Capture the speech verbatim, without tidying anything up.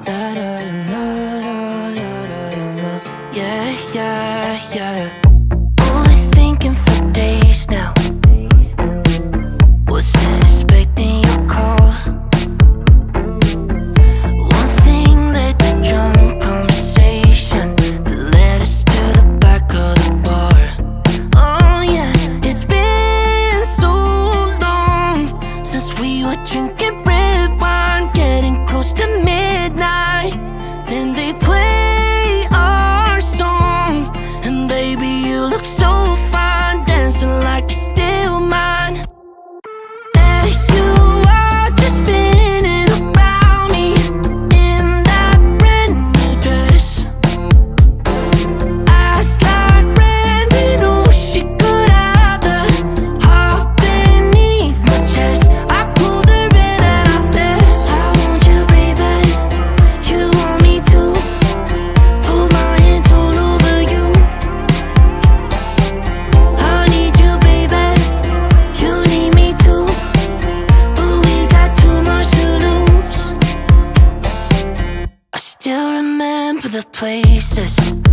Yeah, yeah, yeah. Overthinking for days now. Wasn't expecting your call. One thing led to drunk conversation that led us to the back of the bar. Oh yeah, it's been so long since we were drinking red wine, getting close to midnight. Then they play our song, and baby, you look so fine, dancing like you're still mine. There you are, just spinning around me in that brand new dress. Eyes like brand new, she could have the heart beneath my chest. I pulled her in and I said, I want you, baby. You want me to put my hands all over you. I need you, baby. You need me too. But we got too much to lose. I still remember the places